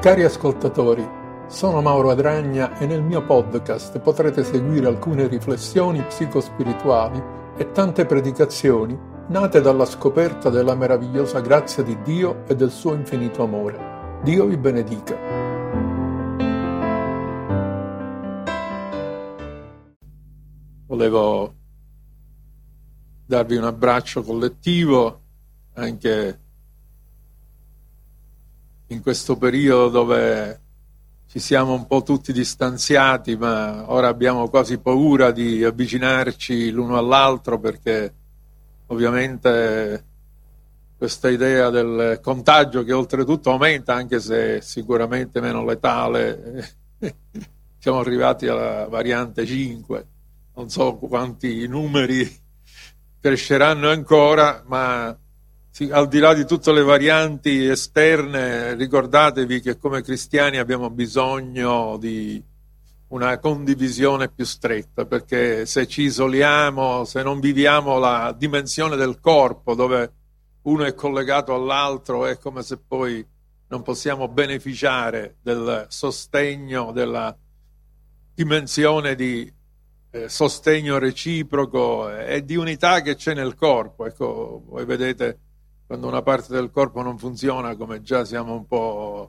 Cari ascoltatori, sono Mauro Adragna e nel mio podcast potrete seguire alcune riflessioni psicospirituali e tante predicazioni nate dalla scoperta della meravigliosa grazia di Dio e del suo infinito amore. Dio vi benedica. Volevo darvi un abbraccio collettivo anche in questo periodo dove ci siamo un po' tutti distanziati, ma ora abbiamo quasi paura di avvicinarci l'uno all'altro, perché ovviamente questa idea del contagio, che oltretutto aumenta anche se è sicuramente meno letale, siamo arrivati alla variante 5, non so quanti numeri cresceranno ancora, ma al di là di tutte le varianti esterne, ricordatevi che come cristiani abbiamo bisogno di una condivisione più stretta, perché se ci isoliamo, se non viviamo la dimensione del corpo dove uno è collegato all'altro, è come se poi non possiamo beneficiare del sostegno, della dimensione di sostegno reciproco e di unità che c'è nel corpo. Ecco, voi vedete, quando una parte del corpo non funziona, come già siamo un po'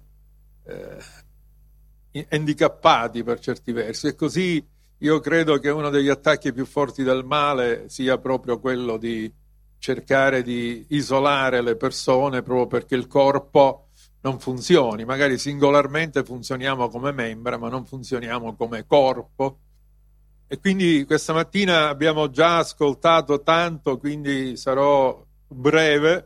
handicappati per certi versi. E così io credo che uno degli attacchi più forti del male sia proprio quello di cercare di isolare le persone proprio perché il corpo non funzioni. Magari singolarmente funzioniamo come membra, ma non funzioniamo come corpo. E quindi questa mattina abbiamo già ascoltato tanto, quindi sarò breve.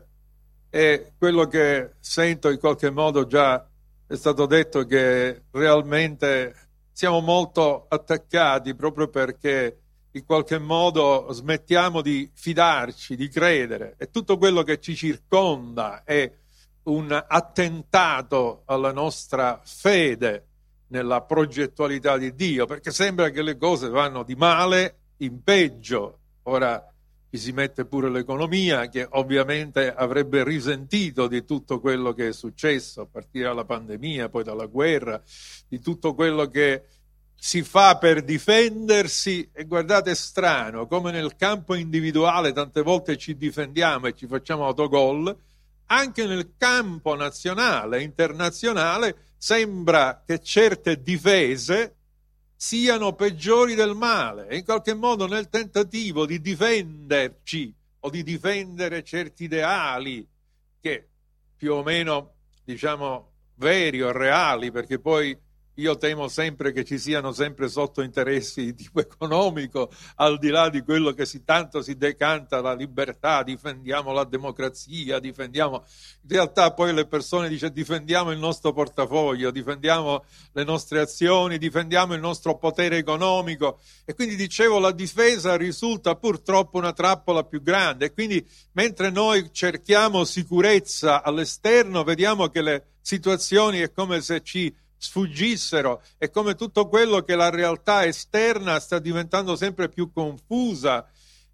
E quello che sento in qualche modo, già è stato detto, che realmente siamo molto attaccati proprio perché in qualche modo smettiamo di fidarci, di credere, e tutto quello che ci circonda è un attentato alla nostra fede nella progettualità di Dio, perché sembra che le cose vanno di male in peggio. Ora ci si mette pure l'economia, che ovviamente avrebbe risentito di tutto quello che è successo, a partire dalla pandemia, poi dalla guerra, di tutto quello che si fa per difendersi. E guardate, è strano come nel campo individuale tante volte ci difendiamo e ci facciamo autogol, anche nel campo nazionale, internazionale, sembra che certe difese siano peggiori del male, e in qualche modo nel tentativo di difenderci o di difendere certi ideali che più o meno, diciamo, veri o reali, perché poi io temo sempre che ci siano sempre sotto interessi di tipo economico, al di là di quello che tanto si decanta la libertà, difendiamo la democrazia, difendiamo. In realtà poi le persone dicono difendiamo il nostro portafoglio, difendiamo le nostre azioni, difendiamo il nostro potere economico, e quindi dicevo la difesa risulta purtroppo una trappola più grande. E quindi mentre noi cerchiamo sicurezza all'esterno, vediamo che le situazioni è come se ci sfuggissero, è come tutto quello che la realtà esterna sta diventando sempre più confusa,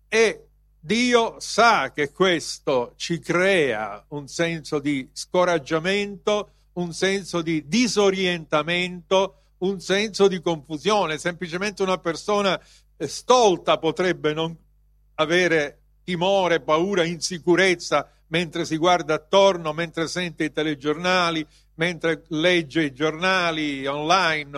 e Dio sa che questo ci crea un senso di scoraggiamento, un senso di disorientamento, un senso di confusione. Semplicemente una persona stolta potrebbe non avere timore, paura, insicurezza mentre si guarda attorno, mentre sente i telegiornali, mentre legge i giornali online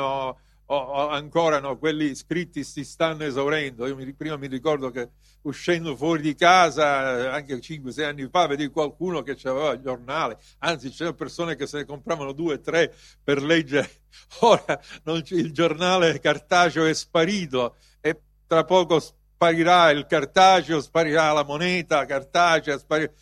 o ancora no, quelli scritti si stanno esaurendo. Io prima mi ricordo che uscendo fuori di casa, anche 5-6 anni fa, vedevi qualcuno che aveva il giornale, anzi c'erano persone che se ne compravano 2-3 per leggere. Ora il giornale cartaceo è sparito, e tra poco sparirà il cartaceo, sparirà la moneta cartacea,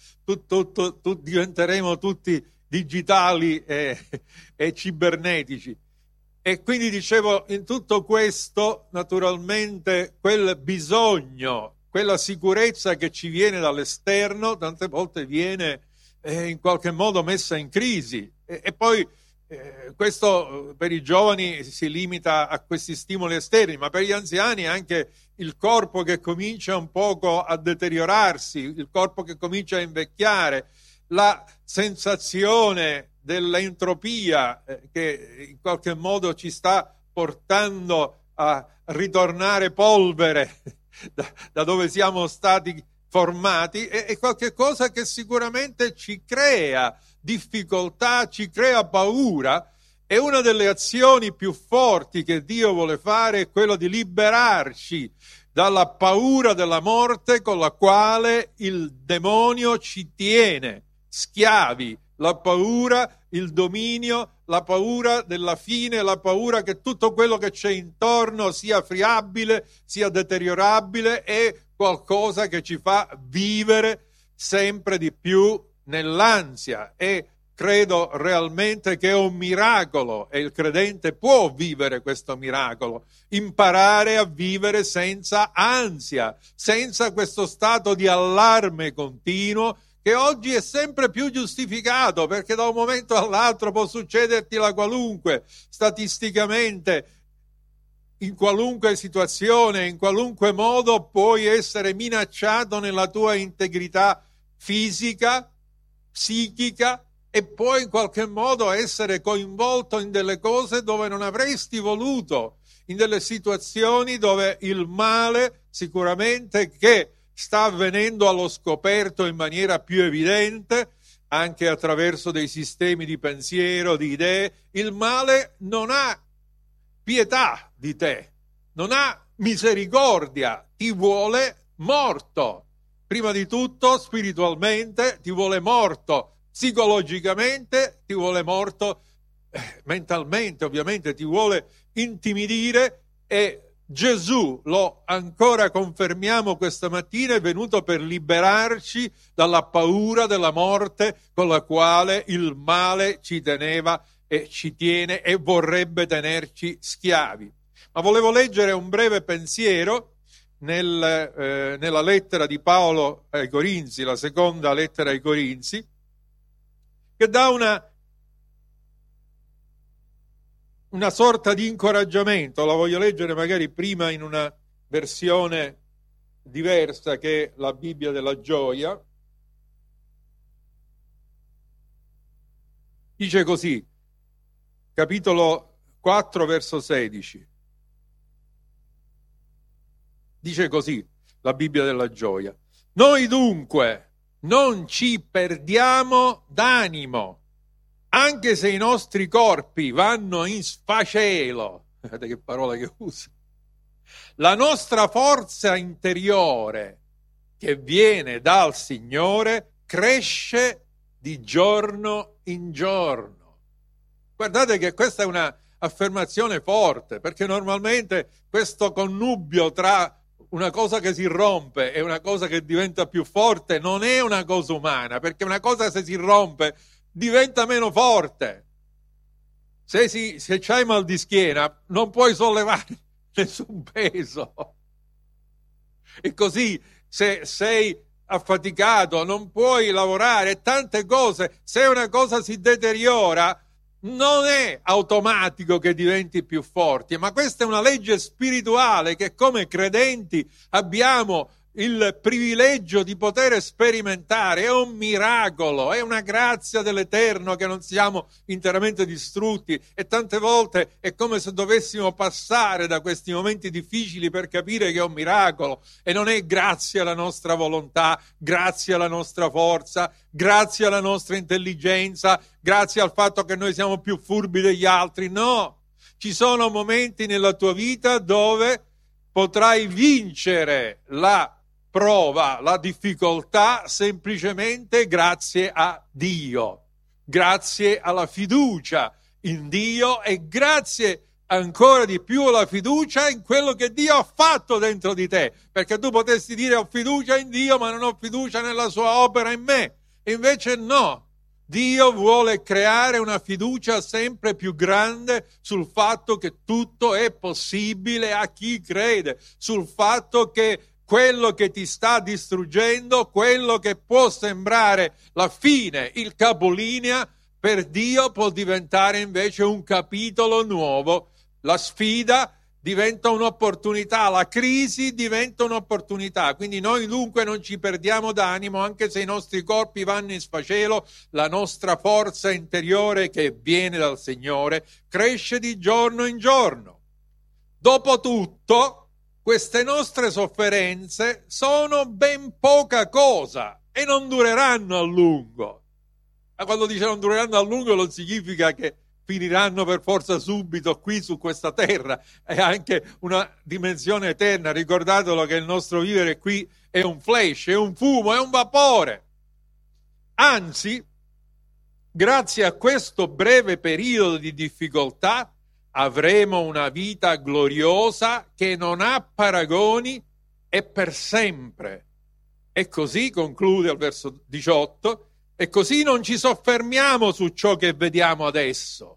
diventeremo tutti digitali e cibernetici. E quindi dicevo, in tutto questo naturalmente quel bisogno, quella sicurezza che ci viene dall'esterno tante volte viene in qualche modo messa in crisi, e poi questo per i giovani si limita a questi stimoli esterni, ma per gli anziani anche il corpo che comincia un poco a deteriorarsi, il corpo che comincia a invecchiare, la sensazione dell'entropia che in qualche modo ci sta portando a ritornare polvere da dove siamo stati formati, è qualche cosa che sicuramente ci crea difficoltà, ci crea paura. E una delle azioni più forti che Dio vuole fare è quello di liberarci dalla paura della morte con la quale il demonio ci tiene schiavi. La paura, il dominio, la paura della fine, la paura che tutto quello che c'è intorno sia friabile, sia deteriorabile, è qualcosa che ci fa vivere sempre di più nell'ansia. E credo realmente che è un miracolo e il credente può vivere questo miracolo, imparare a vivere senza ansia, senza questo stato di allarme continuo che oggi è sempre più giustificato, perché da un momento all'altro può succederti la qualunque, statisticamente, in qualunque situazione, in qualunque modo puoi essere minacciato nella tua integrità fisica, psichica, e puoi in qualche modo essere coinvolto in delle cose dove non avresti voluto, in delle situazioni dove il male sicuramente che sta avvenendo allo scoperto in maniera più evidente, anche attraverso dei sistemi di pensiero, di idee, il male non ha pietà di te, non ha misericordia, ti vuole morto. Prima di tutto, spiritualmente, ti vuole morto, psicologicamente, ti vuole morto, mentalmente, ovviamente, ti vuole intimidire. E Gesù, lo ancora confermiamo questa mattina, è venuto per liberarci dalla paura della morte con la quale il male ci teneva e ci tiene e vorrebbe tenerci schiavi. Ma volevo leggere un breve pensiero nella lettera di Paolo ai Corinzi, la seconda lettera ai Corinzi, che dà una sorta di incoraggiamento. La voglio leggere magari prima in una versione diversa che è la Bibbia della Gioia. Dice così, capitolo 4, verso 16. Dice così la Bibbia della Gioia: noi dunque non ci perdiamo d'animo, anche se i nostri corpi vanno in sfacelo. Guardate che parola che usa. La nostra forza interiore, che viene dal Signore, cresce di giorno in giorno. Guardate che questa è una affermazione forte, perché normalmente questo connubio tra una cosa che si rompe e una cosa che diventa più forte non è una cosa umana, perché una cosa, se si rompe, diventa meno forte. Se c'hai mal di schiena non puoi sollevare nessun peso, e così se sei affaticato non puoi lavorare, tante cose. Se una cosa si deteriora non è automatico che diventi più forti, ma questa è una legge spirituale che come credenti abbiamo il privilegio di poter sperimentare. È un miracolo, è una grazia dell'Eterno che non siamo interamente distrutti, e tante volte è come se dovessimo passare da questi momenti difficili per capire che è un miracolo, e non è grazie alla nostra volontà, grazie alla nostra forza, grazie alla nostra intelligenza, grazie al fatto che noi siamo più furbi degli altri. No, ci sono momenti nella tua vita dove potrai vincere la prova, la difficoltà, semplicemente grazie a Dio, grazie alla fiducia in Dio, e grazie ancora di più alla fiducia in quello che Dio ha fatto dentro di te, perché tu potresti dire ho fiducia in Dio ma non ho fiducia nella sua opera in me, e invece no. Dio vuole creare una fiducia sempre più grande sul fatto che tutto è possibile a chi crede, sul fatto che quello che ti sta distruggendo, quello che può sembrare la fine, il capolinea, per Dio può diventare invece un capitolo nuovo. La sfida diventa un'opportunità, la crisi diventa un'opportunità. Quindi noi dunque non ci perdiamo d'animo, anche se i nostri corpi vanno in sfacelo, la nostra forza interiore che viene dal Signore cresce di giorno in giorno. Dopotutto, queste nostre sofferenze sono ben poca cosa e non dureranno a lungo. Ma quando dice non dureranno a lungo non significa che finiranno per forza subito qui su questa terra, è anche una dimensione eterna. Ricordatelo che il nostro vivere qui è un flash, è un fumo, è un vapore. Anzi, grazie a questo breve periodo di difficoltà avremo una vita gloriosa che non ha paragoni e per sempre. E così conclude al verso 18: e così non ci soffermiamo su ciò che vediamo adesso,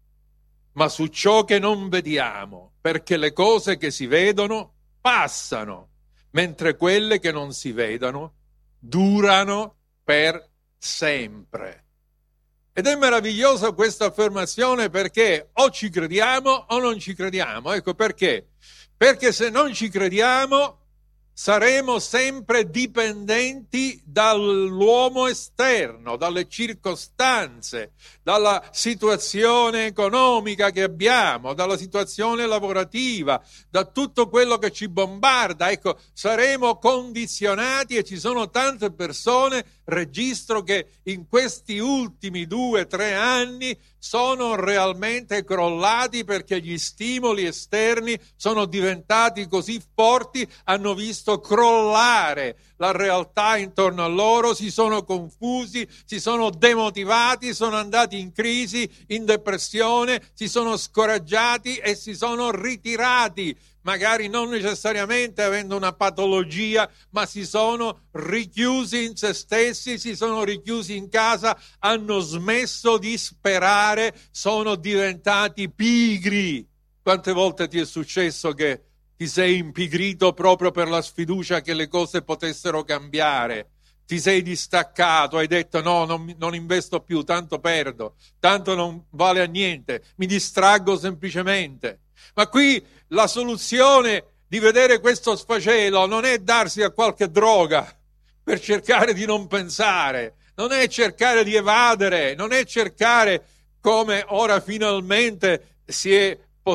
ma su ciò che non vediamo, perché le cose che si vedono passano, mentre quelle che non si vedono durano per sempre. Ed è meravigliosa questa affermazione, perché o ci crediamo o non ci crediamo. Ecco perché. Perché se non ci crediamo saremo sempre dipendenti dall'uomo esterno, dalle circostanze, dalla situazione economica che abbiamo, dalla situazione lavorativa, da tutto quello che ci bombarda. Ecco, saremo condizionati, e ci sono tante persone, registro, che in questi ultimi 2 o 3 anni sono realmente crollati perché gli stimoli esterni sono diventati così forti, hanno visto crollare la realtà intorno a loro, si sono confusi, si sono demotivati, sono andati in crisi, in depressione, si sono scoraggiati e si sono ritirati, magari non necessariamente avendo una patologia, ma si sono richiusi in se stessi, si sono richiusi in casa, hanno smesso di sperare, sono diventati pigri. Quante volte ti è successo che ti sei impigrito proprio per la sfiducia che le cose potessero cambiare? Ti sei distaccato, hai detto no, non investo più, tanto perdo, tanto non vale a niente, mi distraggo semplicemente. Ma qui la soluzione di vedere questo sfacelo non è darsi a qualche droga per cercare di non pensare, non è cercare di evadere, non è cercare, come ora finalmente si è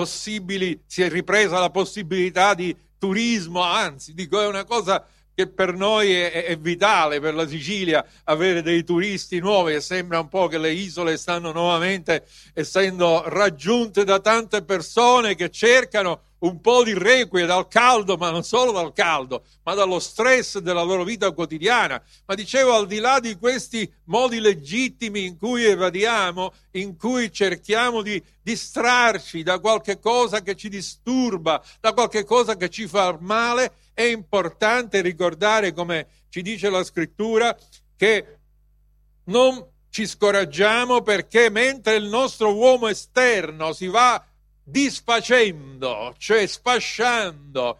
ripresa la possibilità di turismo, anzi dico è una cosa che per noi è vitale, per la Sicilia, avere dei turisti nuovi, e sembra un po' che le isole stanno nuovamente essendo raggiunte da tante persone che cercano un po' di requie dal caldo, ma non solo dal caldo, ma dallo stress della loro vita quotidiana. Ma dicevo, al di là di questi modi legittimi in cui evadiamo, in cui cerchiamo di distrarci da qualche cosa che ci disturba, da qualche cosa che ci fa male, è importante ricordare, come ci dice la Scrittura, che non ci scoraggiamo, perché mentre il nostro uomo esterno si va disfacendo, cioè sfasciando,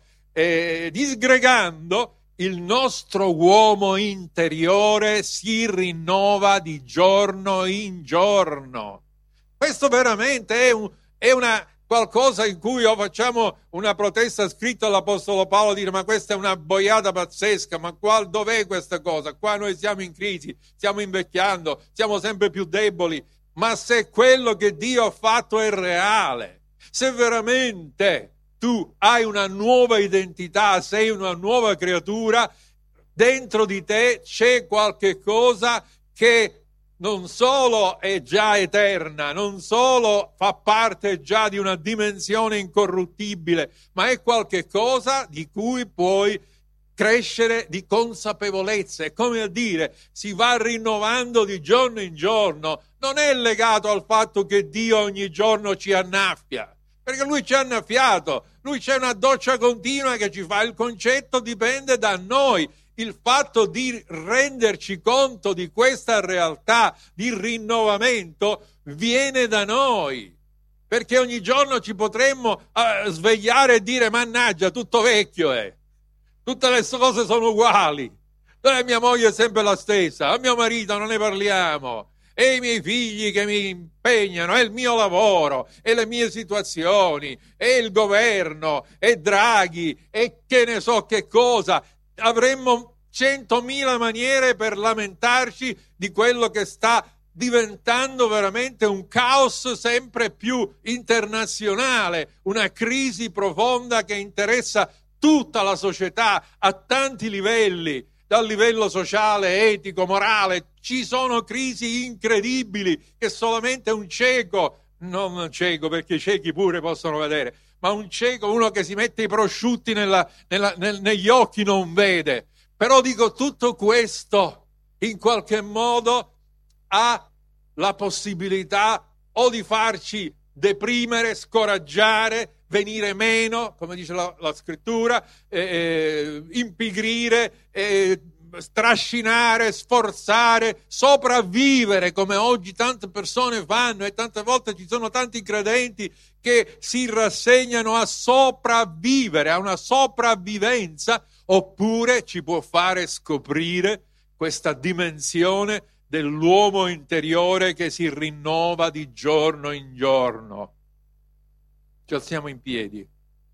disgregando, il nostro uomo interiore si rinnova di giorno in giorno. Questo veramente è una qualcosa in cui facciamo una protesta scritta all'Apostolo Paolo, dire ma questa è una boiata pazzesca, ma dov'è questa cosa? Qua noi siamo in crisi, stiamo invecchiando, siamo sempre più deboli. Ma se quello che Dio ha fatto è reale, se veramente tu hai una nuova identità, sei una nuova creatura, dentro di te c'è qualche cosa che non solo è già eterna, non solo fa parte già di una dimensione incorruttibile, ma è qualche cosa di cui puoi crescere di consapevolezza. È come a dire, si va rinnovando di giorno in giorno. Non è legato al fatto che Dio ogni giorno ci annaffia, perché Lui ci ha annaffiato, Lui c'è una doccia continua che ci fa, il concetto dipende da noi. Il fatto di renderci conto di questa realtà di rinnovamento viene da noi, perché ogni giorno ci potremmo svegliare e dire mannaggia, tutto vecchio è, tutte le cose sono uguali, mia moglie è sempre la stessa, a mio marito non ne parliamo, e i miei figli che mi impegnano, e il mio lavoro, e le mie situazioni, e il governo, e Draghi, e che ne so che cosa. Avremmo 100.000 maniere per lamentarci di quello che sta diventando veramente un caos sempre più internazionale, una crisi profonda che interessa tutta la società a tanti livelli, dal livello sociale, etico, morale. Ci sono crisi incredibili che solamente un cieco, non un cieco perché i ciechi pure possono vedere, ma un cieco, uno che si mette i prosciutti negli occhi, non vede. Però dico, tutto questo in qualche modo ha la possibilità o di farci deprimere, scoraggiare, venire meno, come dice la scrittura, impigrire, strascinare, sforzare, sopravvivere, come oggi tante persone fanno, e tante volte ci sono tanti credenti che si rassegnano a sopravvivere, a una sopravvivenza, oppure ci può fare scoprire questa dimensione dell'uomo interiore che si rinnova di giorno in giorno. Ci alziamo in piedi.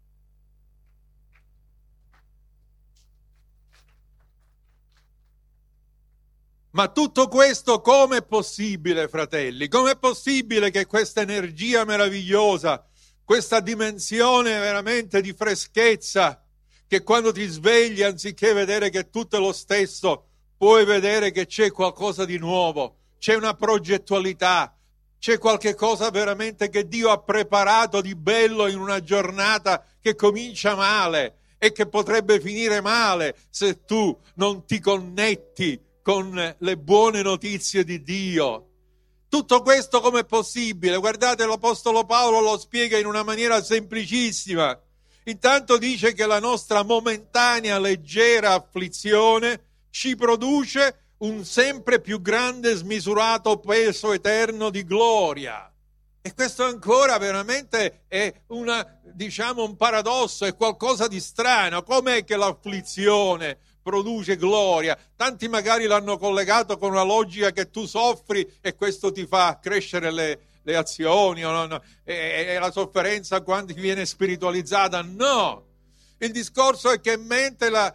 Ma tutto questo com'è possibile, fratelli? Com'è possibile che questa energia meravigliosa, questa dimensione veramente di freschezza, che quando ti svegli, anziché vedere che tutto è lo stesso, puoi vedere che c'è qualcosa di nuovo, c'è una progettualità, c'è qualche cosa veramente che Dio ha preparato di bello in una giornata che comincia male e che potrebbe finire male se tu non ti connetti con le buone notizie di Dio. Tutto questo com'è possibile? Guardate, l'Apostolo Paolo lo spiega in una maniera semplicissima. Intanto dice che la nostra momentanea leggera afflizione ci produce un sempre più grande smisurato peso eterno di gloria. E questo ancora veramente è un paradosso, è qualcosa di strano. Com'è che l'afflizione produce gloria? Tanti magari l'hanno collegato con una logica che tu soffri e questo ti fa crescere le azioni, e la sofferenza quando viene spiritualizzata. No! Il discorso è che mentre la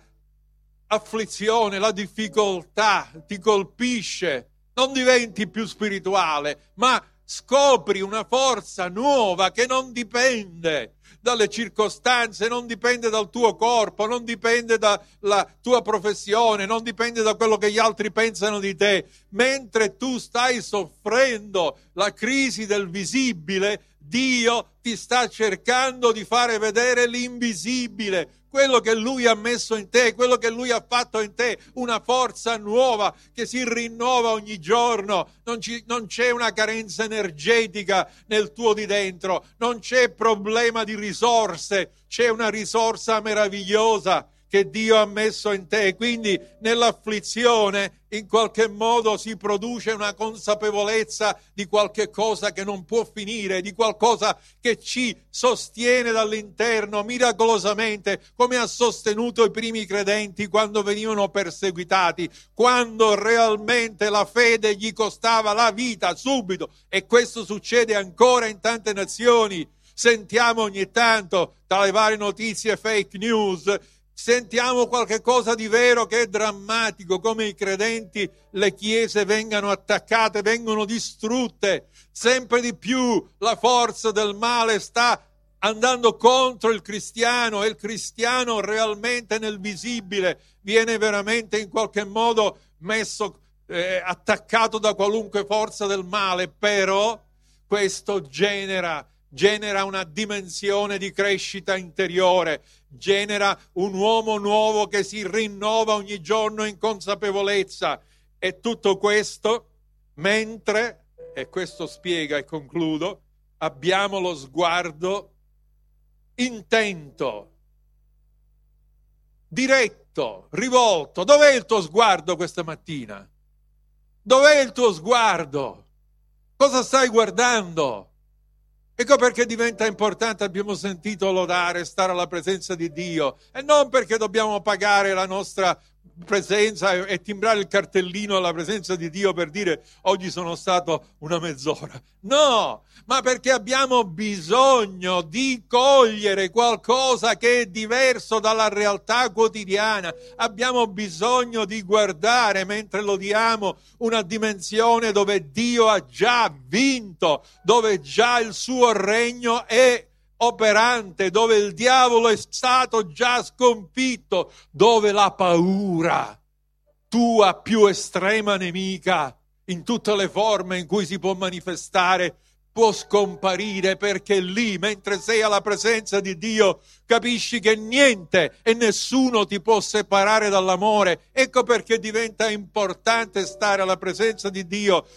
afflizione, la difficoltà ti colpisce, non diventi più spirituale, ma scopri una forza nuova che non dipende dalle circostanze, non dipende dal tuo corpo, non dipende dalla tua professione, non dipende da quello che gli altri pensano di te. Mentre tu stai soffrendo la crisi del visibile, Dio ti sta cercando di fare vedere l'invisibile, quello che Lui ha messo in te, quello che Lui ha fatto in te, una forza nuova che si rinnova ogni giorno. Non c'è una carenza energetica nel tuo di dentro, non c'è problema di risorse, c'è una risorsa meravigliosa che Dio ha messo in te. Quindi nell'afflizione in qualche modo si produce una consapevolezza di qualche cosa che non può finire, di qualcosa che ci sostiene dall'interno miracolosamente, come ha sostenuto i primi credenti quando venivano perseguitati, quando realmente la fede gli costava la vita subito. E questo succede ancora in tante nazioni. Sentiamo ogni tanto dalle varie notizie fake news, sentiamo qualche cosa di vero che è drammatico, come i credenti, le chiese vengano attaccate, vengono distrutte. Sempre di più la forza del male sta andando contro il cristiano, e il cristiano realmente nel visibile viene veramente in qualche modo messo, attaccato da qualunque forza del male. Però questo genera una dimensione di crescita interiore, genera un uomo nuovo che si rinnova ogni giorno in consapevolezza. E tutto questo mentre, e questo spiega e concludo, abbiamo lo sguardo intento, diretto, rivolto. Dov'è il tuo sguardo questa mattina? Dov'è il tuo sguardo? Cosa stai guardando? Ecco perché diventa importante, abbiamo sentito lodare, stare alla presenza di Dio, e non perché dobbiamo pagare la nostra presenza e timbrare il cartellino alla presenza di Dio per dire oggi sono stato una mezz'ora. No, ma perché abbiamo bisogno di cogliere qualcosa che è diverso dalla realtà quotidiana. Abbiamo bisogno di guardare, mentre lo diamo, una dimensione dove Dio ha già vinto, dove già il suo regno è operante, dove il diavolo è stato già sconfitto, dove la paura, tua più estrema nemica, in tutte le forme in cui si può manifestare, può scomparire, perché lì, mentre sei alla presenza di Dio, capisci che niente e nessuno ti può separare dall'amore. Ecco perché diventa importante stare alla presenza di Dio,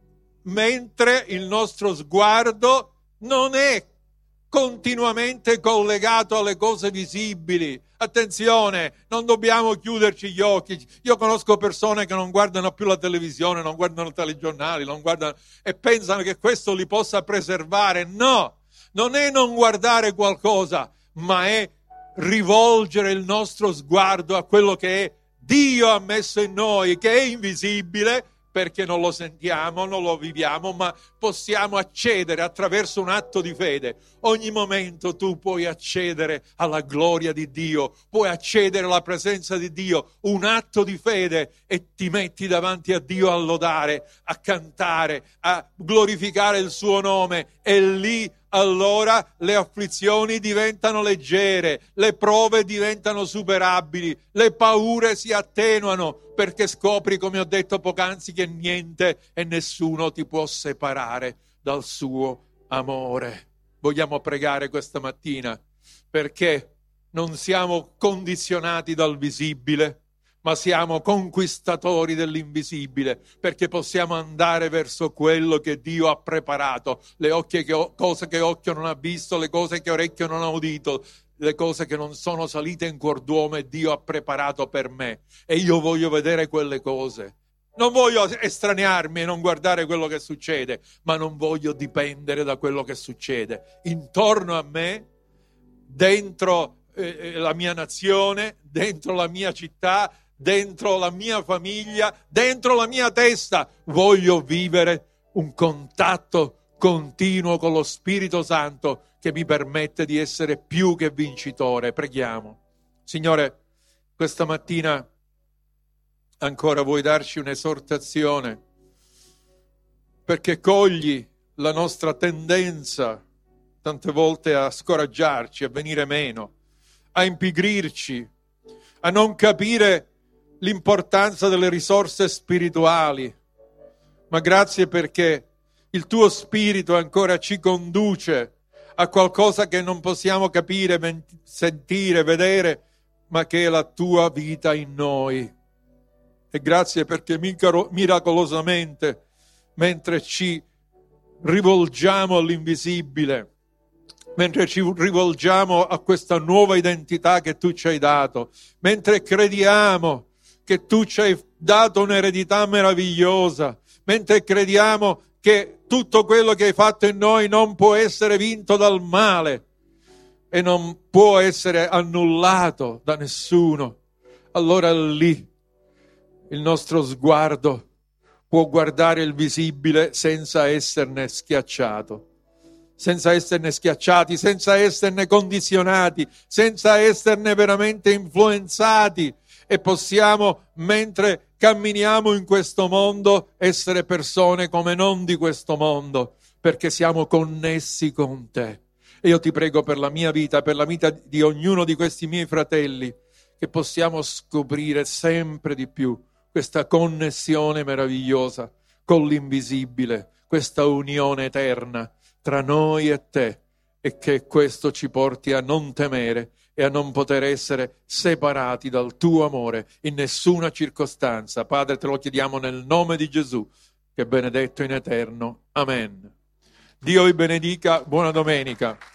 mentre il nostro sguardo non è continuamente collegato alle cose visibili. Attenzione, non dobbiamo chiuderci gli occhi. Io conosco persone che non guardano più la televisione, non guardano i telegiornali, non guardano, e pensano che questo li possa preservare. No, non è non guardare qualcosa, ma è rivolgere il nostro sguardo a quello che Dio ha messo in noi, che è invisibile, perché non lo sentiamo, non lo viviamo, ma possiamo accedere attraverso un atto di fede. Ogni momento tu puoi accedere alla gloria di Dio, puoi accedere alla presenza di Dio, un atto di fede, e ti metti davanti a Dio a lodare, a cantare, a glorificare il suo nome, e lì allora le afflizioni diventano leggere, le prove diventano superabili, le paure si attenuano, perché scopri, come ho detto poc'anzi, che niente e nessuno ti può separare dal suo amore. Vogliamo pregare questa mattina perché non siamo condizionati dal visibile, ma siamo conquistatori dell'invisibile, perché possiamo andare verso quello che Dio ha preparato, cose che occhio non ha visto, le cose che orecchio non ha udito, le cose che non sono salite in cuor d'uomo, e Dio ha preparato per me, e io voglio vedere quelle cose. Non voglio estraniarmi e non guardare quello che succede, ma non voglio dipendere da quello che succede intorno a me, dentro la mia nazione, dentro la mia città, dentro la mia famiglia, dentro la mia testa. Voglio vivere un contatto continuo con lo Spirito Santo che mi permette di essere più che vincitore. Preghiamo. Signore, questa mattina ancora vuoi darci un'esortazione, perché cogli la nostra tendenza tante volte a scoraggiarci, a venire meno, a impigrirci, a non capire l'importanza delle risorse spirituali. Ma grazie perché il tuo Spirito ancora ci conduce a qualcosa che non possiamo capire, sentire, vedere, ma che è la tua vita in noi. E grazie perché miracolosamente, mentre ci rivolgiamo all'invisibile, mentre ci rivolgiamo a questa nuova identità che tu ci hai dato, mentre crediamo che tu ci hai dato un'eredità meravigliosa, mentre crediamo che tutto quello che hai fatto in noi non può essere vinto dal male e non può essere annullato da nessuno, allora lì il nostro sguardo può guardare il visibile senza esserne schiacciato, senza esserne schiacciati, senza esserne condizionati, senza esserne veramente influenzati, e possiamo, mentre camminiamo in questo mondo, essere persone come non di questo mondo, perché siamo connessi con te. E io ti prego per la mia vita, per la vita di ognuno di questi miei fratelli, che possiamo scoprire sempre di più questa connessione meravigliosa con l'invisibile, questa unione eterna tra noi e te, e che questo ci porti a non temere e a non poter essere separati dal tuo amore in nessuna circostanza. Padre, te lo chiediamo nel nome di Gesù, che è benedetto in eterno. Amen. Dio vi benedica, buona domenica.